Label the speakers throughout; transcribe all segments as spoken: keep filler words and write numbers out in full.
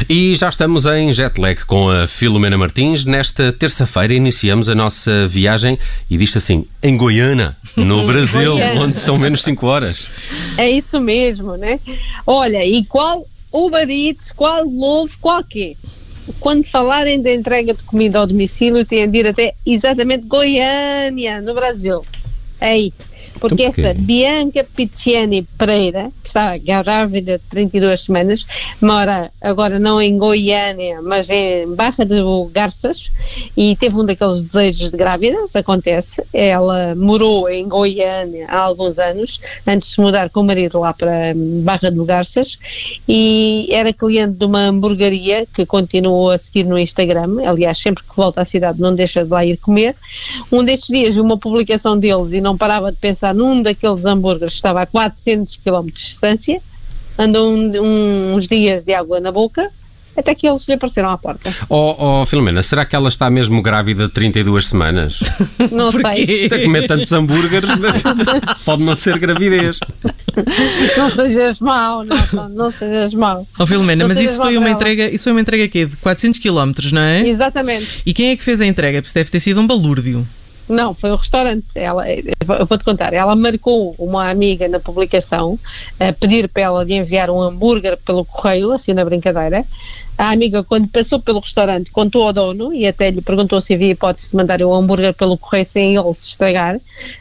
Speaker 1: E já estamos em jet lag com a Filomena Martins. Nesta terça-feira iniciamos a nossa viagem, e diz assim, em Goiânia, no Brasil, Goiânia, onde são menos cinco horas.
Speaker 2: É isso mesmo, né? Olha, e qual Uber Eats, qual Glovo, qual quê? Quando falarem da entrega de comida ao domicílio, têm de ir até exatamente Goiânia, no Brasil. É aí. Porque
Speaker 1: então,
Speaker 2: esta Bianca Picciani Pereira, que está grávida de trinta e duas semanas, mora agora não em Goiânia, mas em Barra de Garças, e teve um daqueles desejos de grávidas, acontece. Ela morou em Goiânia há alguns anos, antes de se mudar com o marido lá para Barra de Garças, e era cliente de uma hamburgueria que continuou a seguir no Instagram. Aliás, sempre que volta à cidade não deixa de lá ir comer. Um destes dias vi uma publicação deles e não parava de pensar num daqueles hambúrgueres que estava a quatrocentos quilómetros de distância, andou um, um, uns dias de água na boca, até que eles lhe apareceram à porta.
Speaker 1: Oh, oh Filomena, será que ela está mesmo grávida de trinta e duas semanas?
Speaker 2: Não sei.
Speaker 1: Tem que comer tantos hambúrgueres, mas pode não ser gravidez.
Speaker 2: Não sejas mau, não, não sejas mau.
Speaker 3: Oh Filomena,
Speaker 2: não
Speaker 3: mas isso foi uma entrega, isso foi uma entrega aqui de quatrocentos quilómetros, não é?
Speaker 2: Exatamente.
Speaker 3: E quem é que fez a entrega? Porque deve ter sido um balúrdio.
Speaker 2: Não, foi o restaurante. Ela, eu vou-te contar, ela marcou uma amiga na publicação a pedir para ela de enviar um hambúrguer pelo correio, assim na brincadeira. A amiga, quando passou pelo restaurante, contou ao dono e até lhe perguntou se havia hipótese de mandar o hambúrguer pelo correio sem ele se estragar, uh,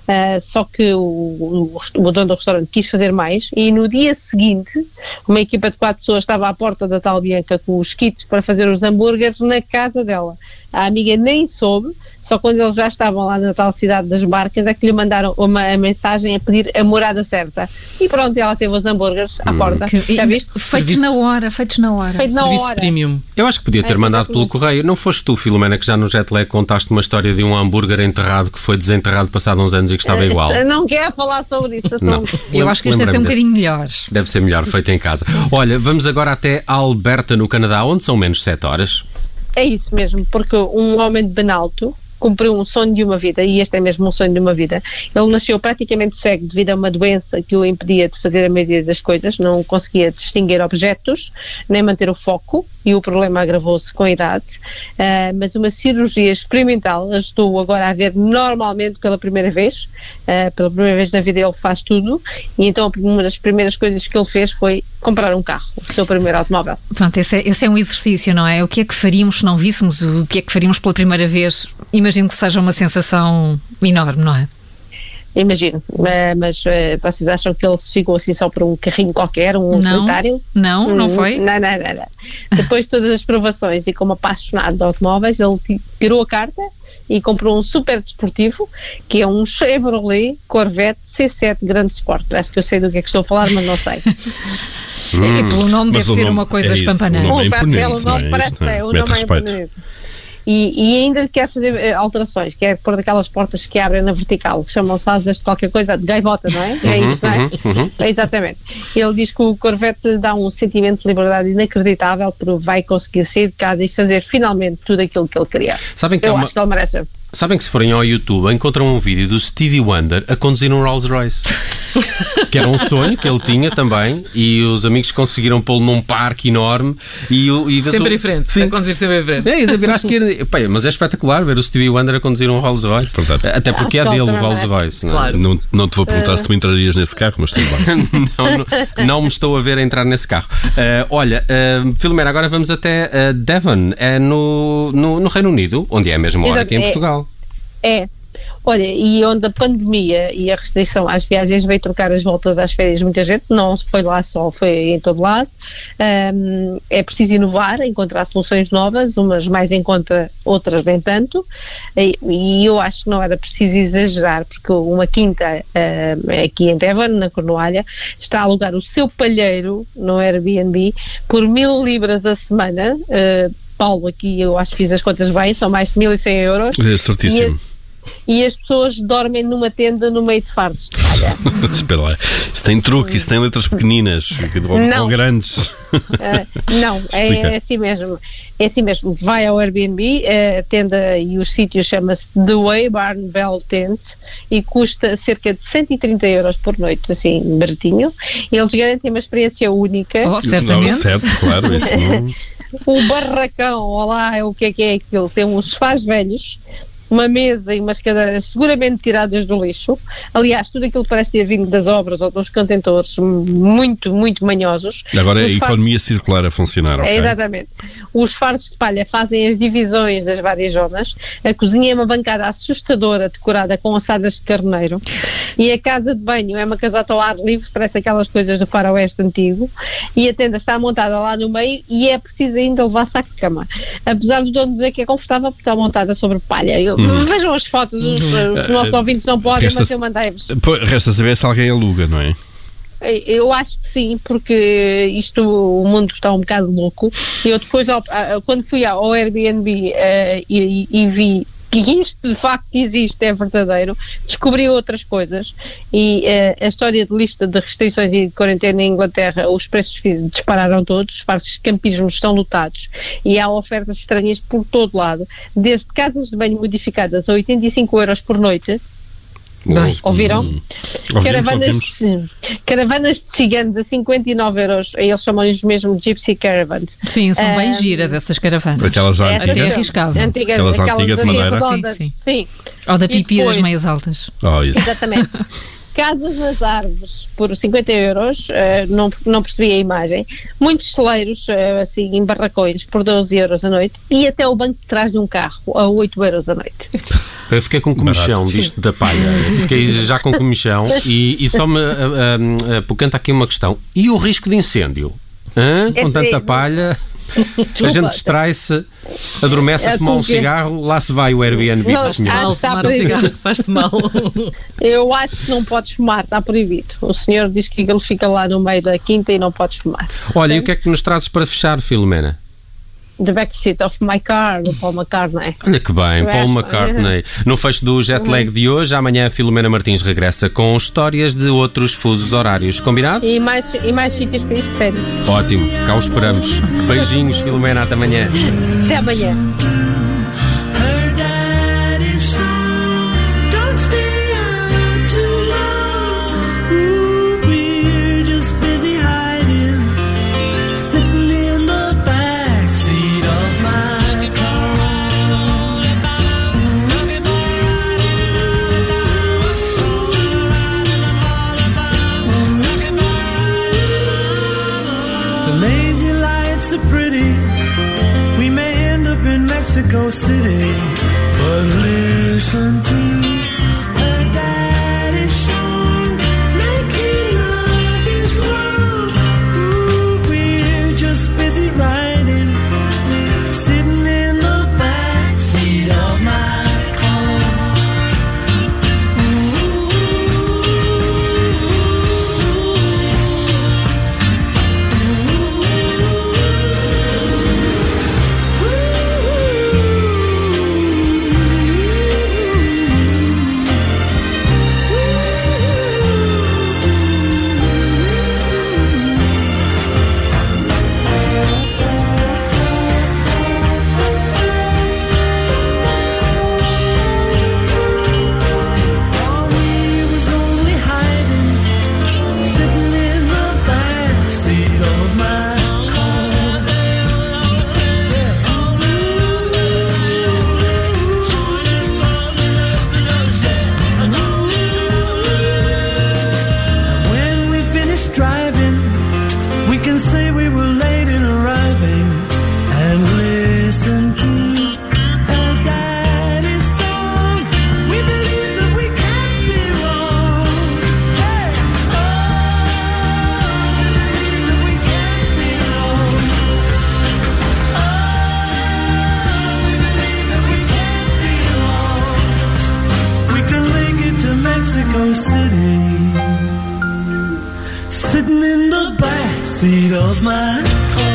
Speaker 2: só que o, o, o dono do restaurante quis fazer mais, e no dia seguinte uma equipa de quatro pessoas estava à porta da tal Bianca com os kits para fazer os hambúrgueres na casa dela. A amiga nem soube, só quando eles já estavam lá na tal cidade das barcas é que lhe mandaram uma a mensagem a pedir a morada certa. E pronto, ela teve os hambúrgueres à hum. porta.
Speaker 4: Que,
Speaker 2: já viste?
Speaker 4: Feitos
Speaker 3: Serviço,
Speaker 4: na hora, feitos na hora.
Speaker 2: Feito na
Speaker 3: Serviço
Speaker 2: hora.
Speaker 3: Premium.
Speaker 1: Eu acho que podia ter
Speaker 2: é,
Speaker 1: mandado pelo correio. Não foste tu, Filomena, que já no jet lag contaste uma história de um hambúrguer enterrado que foi desenterrado passado uns anos e que estava igual?
Speaker 2: Eu não quero falar sobre isso.
Speaker 1: Não.
Speaker 4: Eu acho que isto deve ser um bocadinho melhor.
Speaker 1: Deve ser melhor, feito em casa. Olha, vamos agora até Alberta, no Canadá, onde são menos sete horas.
Speaker 2: É isso mesmo, porque um homem de Benalto cumpriu um sonho de uma vida, e este é mesmo um sonho de uma vida. Ele nasceu praticamente cego devido a uma doença que o impedia de fazer a maioria das coisas, não conseguia distinguir objetos, nem manter o foco, e o problema agravou-se com a idade, uh, mas uma cirurgia experimental ajudou agora a ver normalmente pela primeira vez, uh, pela primeira vez na vida ele faz tudo, e então uma das primeiras coisas que ele fez foi comprar um carro, o seu primeiro automóvel.
Speaker 4: Pronto, esse é, esse é um exercício, não é? O que é que faríamos se não víssemos? O que é que faríamos pela primeira vez? Imagino que seja uma sensação enorme, não é?
Speaker 2: Imagino, mas uh, vocês acham que ele se ficou assim só por um carrinho qualquer, um utilitário?
Speaker 4: Não, não, não foi?
Speaker 2: Não, não, não, não. Depois de todas as provações e como apaixonado de automóveis, ele tirou a carta e comprou um super desportivo, que é um Chevrolet Corvette C sete Grande Sport. Parece que eu sei do que é que estou a falar, mas não sei.
Speaker 4: Hum, e pelo nome deve ser
Speaker 5: nome,
Speaker 4: uma coisa
Speaker 5: é
Speaker 4: espampanante.
Speaker 5: O nome é imponente,
Speaker 2: pelo nome
Speaker 5: é
Speaker 2: parece
Speaker 5: isto, não é?
Speaker 2: é, o
Speaker 5: Mete
Speaker 2: nome é
Speaker 5: respeito.
Speaker 2: imponente. E, e ainda quer fazer uh, alterações, quer pôr daquelas portas que abrem na vertical, chamam-se asas de qualquer coisa, de gaivota, não é? É isso, não é?
Speaker 1: Uhum, uhum.
Speaker 2: É exatamente. Ele diz que o Corvette dá um sentimento de liberdade inacreditável, porque vai conseguir sair de casa e fazer finalmente tudo aquilo que ele queria.
Speaker 1: Sabem que
Speaker 2: Eu
Speaker 1: é uma...
Speaker 2: acho que ele merece.
Speaker 1: Sabem que se forem ao YouTube encontram um vídeo do Stevie Wonder a conduzir um Rolls Royce, que era um sonho que ele tinha também, e os amigos conseguiram pô-lo num parque enorme e, e
Speaker 3: sempre em frente, sim, a conduzir sempre em frente.
Speaker 1: É, isso a virar à esquerda. Pá, mas é espetacular ver o Stevie Wonder a conduzir um Rolls Royce.
Speaker 5: Portanto,
Speaker 1: até porque é dele o Rolls Royce.
Speaker 3: Claro.
Speaker 5: Não, não te vou perguntar uh... se tu entrarias nesse carro, mas tudo bem.
Speaker 1: não, não, não me estou a ver a entrar nesse carro. Uh, olha, uh, Filomena, agora vamos até uh, Devon, é no, no, no Reino Unido, onde é a mesma hora que em Portugal.
Speaker 2: É, olha, e onde a pandemia e a restrição às viagens veio trocar as voltas às férias muita gente, não foi lá só, foi em todo lado. Um, é preciso inovar, encontrar soluções novas, umas mais em conta, outras nem tanto, e, e eu acho que não era preciso exagerar, porque uma quinta uh, aqui em Devon, na Cornualha, está a alugar o seu palheiro no Airbnb por mil libras a semana. uh, Paulo, aqui eu acho que fiz as contas bem, são mais de mil e cem euros.
Speaker 5: É certíssimo.
Speaker 2: E, e as pessoas dormem numa tenda no meio de fardos de palha.
Speaker 5: Espera lá, isso tem truque, isso tem letras pequeninas ou,
Speaker 2: não.
Speaker 5: ou grandes.
Speaker 2: Uh, não, é, é assim mesmo. É assim mesmo. Vai ao Airbnb, a tenda e o sítio chama-se The Way Barn Bell Tent e custa cerca de cento e trinta euros por noite, assim, baratinho. Eles garantem uma experiência única.
Speaker 4: Oh, certamente.
Speaker 5: Não, certo, claro, isso não...
Speaker 2: o barracão, olá, o que é que é aquilo? Tem uns sofás velhos, uma mesa e umas cadeiras seguramente tiradas do lixo. Aliás, tudo aquilo parece ter vindo das obras ou dos contentores muito, muito manhosos.
Speaker 5: Agora é a
Speaker 2: Os
Speaker 5: economia
Speaker 2: fardos...
Speaker 5: circular a funcionar, ok?
Speaker 2: É, exatamente. Os fardos de palha fazem as divisões das várias zonas. A cozinha é uma bancada assustadora, decorada com assadas de carneiro. E a casa de banho é uma casota ao ar livre, parece aquelas coisas do faroeste antigo. E a tenda está montada lá no meio e é preciso ainda levar-se à cama. Apesar do dono dizer que é confortável porque está montada sobre palha. Eu, hum. Vejam as fotos, os, os nossos uh, ouvintes não podem, resta, mas eu mandei-vos.
Speaker 5: Resta saber se alguém aluga, não é?
Speaker 2: Eu acho que sim, porque isto, o mundo está um bocado louco. Eu depois, quando fui ao Airbnb uh, e, e vi que isto de facto existe, é verdadeiro, descobri outras coisas e uh, a história de lista de restrições e de quarentena em Inglaterra, os preços dispararam todos, os parques de campismo estão lotados e há ofertas estranhas por todo lado, desde casas de banho modificadas a oitenta e cinco euros por noite. Bem, ouviram? Hum.
Speaker 5: Ouvimos,
Speaker 2: caravanas,
Speaker 5: ouvimos.
Speaker 2: caravanas de ciganos a cinquenta e nove euros, eles chamam-lhes mesmo Gypsy Caravans.
Speaker 4: Sim, são
Speaker 2: uh,
Speaker 4: bem giras essas caravanas.
Speaker 5: Aquelas antigas.
Speaker 4: Até arriscavam.
Speaker 2: Antigas,
Speaker 5: aquelas, aquelas antigas de madeira.
Speaker 2: Redondas,
Speaker 4: sim,
Speaker 2: sim. sim.
Speaker 4: Ou da pipi
Speaker 2: depois,
Speaker 4: das meias altas.
Speaker 5: Oh, isso.
Speaker 2: Exatamente. Casas nas árvores por cinquenta euros, uh, não, não percebi a imagem. Muitos celeiros, uh, assim, em barracões, por doze euros a noite. E até o banco de trás de um carro, a oito euros a noite.
Speaker 1: Eu fiquei com comichão disto da palha. Fiquei já com comichão e, e só me apocanta aqui uma questão. E o risco de incêndio? Hã? Com tanta palha... A gente distrai-se, adormece a fumar um cigarro, lá se vai o Airbnb.
Speaker 2: Não,
Speaker 3: Mal,
Speaker 2: está
Speaker 3: fumar um cigarro faz-te mal.
Speaker 2: Eu acho que não podes fumar, está proibido. O senhor diz que ele fica lá no meio da quinta e não podes fumar.
Speaker 1: Olha, e o que é que nos trazes para fechar, Filomena?
Speaker 2: The Backseat of My Car, do Paul McCartney.
Speaker 1: Olha que bem, Paul McCartney. No fecho do jet lag de hoje, amanhã a Filomena Martins regressa com histórias de outros fusos horários. Combinado?
Speaker 2: E mais, e mais sítios para isto de férias.
Speaker 1: Ótimo, cá o esperamos. Beijinhos, Filomena, até amanhã.
Speaker 2: Até amanhã.
Speaker 6: Mexico City, but listen to her daddy's song, making love is wrong. Ooh, we're just busy riding, sitting in the backseat of my car. Mexico City, sitting in the backseat of my car.